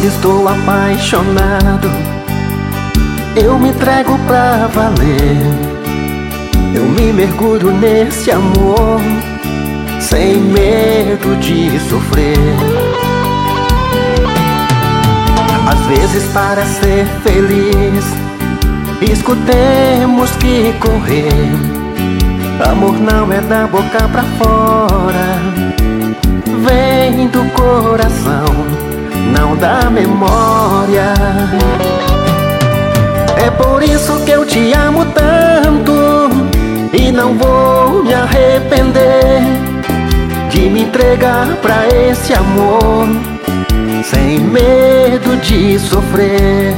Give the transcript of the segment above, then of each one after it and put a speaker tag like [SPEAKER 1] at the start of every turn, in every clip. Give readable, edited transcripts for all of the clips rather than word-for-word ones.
[SPEAKER 1] Quando estou apaixonado, eu me entrego pra valer. Eu me mergulho nesse amor, sem medo de sofrer. Às vezes, para ser feliz, escutemos que correr. Amor não é da boca pra fora, vem do coração, não da memória. É por isso que eu te amo tanto e não vou me arrepender de me entregar pra esse amor, sem medo de sofrer.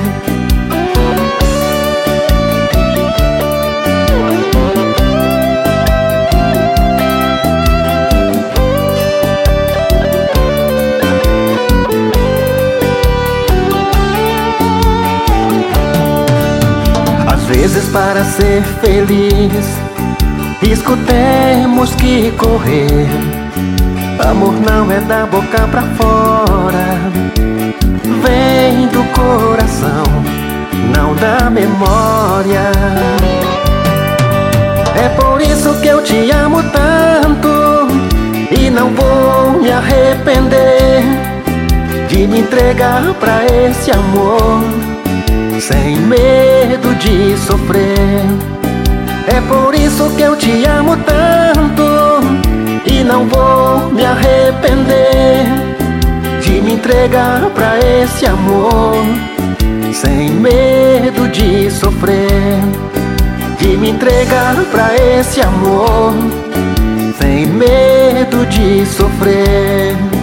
[SPEAKER 1] Às vezes, para ser feliz, escutemos que correr. Amor não é da boca pra fora, vem do coração, não da memória. É por isso que eu te amo tanto e não vou me arrepender de me entregar pra esse amor, sem medo de sofrer. É por isso que eu te amo tanto e não vou me arrepender de me entregar pra esse amor, sem medo de sofrer. De me entregar pra esse amor, sem medo de sofrer.